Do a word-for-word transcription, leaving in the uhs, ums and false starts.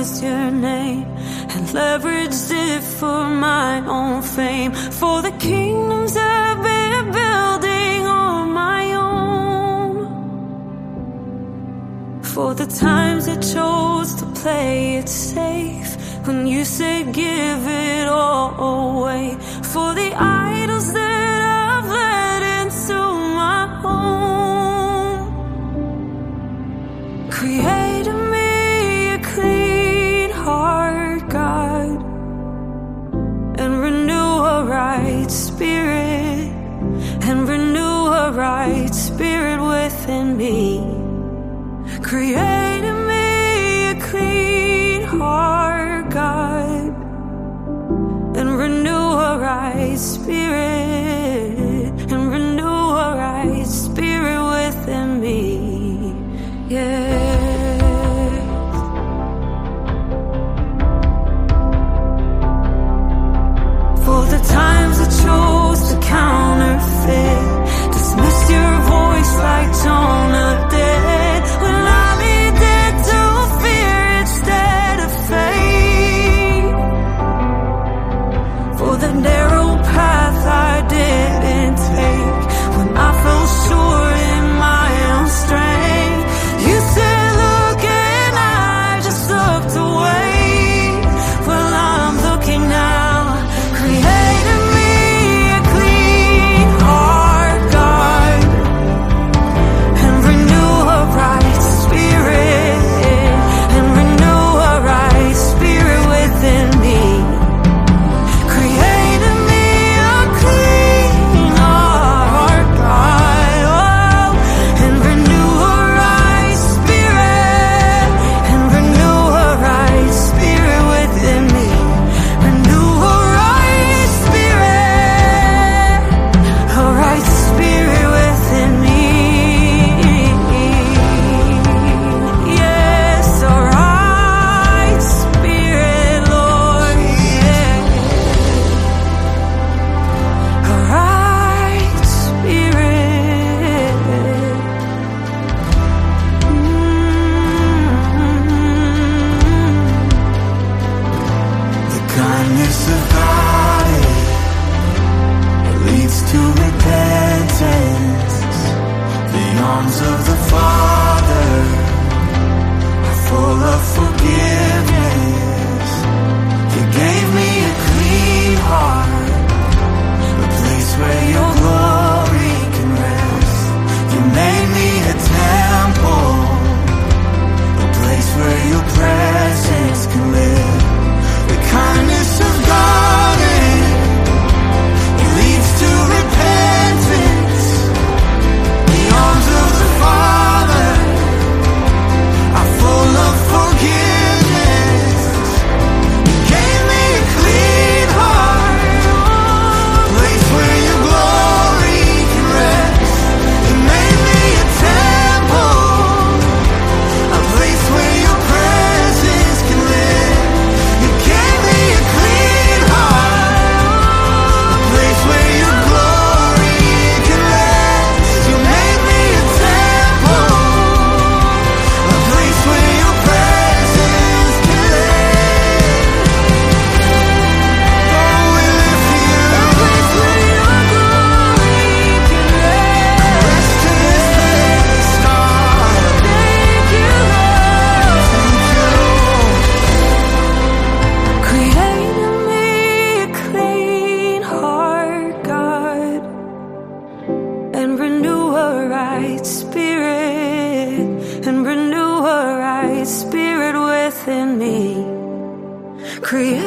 used your name and leveraged it for my own fame, for the kingdoms I've been building on my own, for the times I chose to play it safe when you said give it all away, for the idols that I've let into my home. Create in me a clean heart, God, and renew a right spirit, and renew a right spirit within me. Create in me a clean heart, God, and renew a right spirit, and renew a right spirit within me. Yeah. For the times I chose to counterfeit, dismissed your voice like Jonah did, when I needed to fear instead of faith. For the narrow path I didn't take, when I fell short in my own strength, you said look and I just looked away. Well, I'm looking now. Create in me a clean heart, God, and renew a right spirit, and renew a right spirit within me. Create in me a clean heart, God, oh, and renew a right spirit, and renew a right spirit within me. Renew a right spirit, a right spirit within me. Yes, a right spirit, Lord, yeah. A right spirit. Mm. The kindness of God, it leads to repentance. The arms of the Father are full of forgiveness. You gave me a clean heart, a place where your glory can rest. You made me a temple, a place where your presence can live. The kindness of God, it leads to repentance. The arms of the Father are full of forgiveness. You gave me a clean heart, a place where your glory can rest. You made me a temple, a place where your presence can live. You gave me a clean heart, a place where your glory can rest. You made me a temple, a place where your presence can live. Oh, we lift you, a place where your glory can rest. In this place, God. Thank you, Lord. Thank you, Lord. Create in me a clean heart, God, and renew a right spirit, and renew a right spirit within me. Create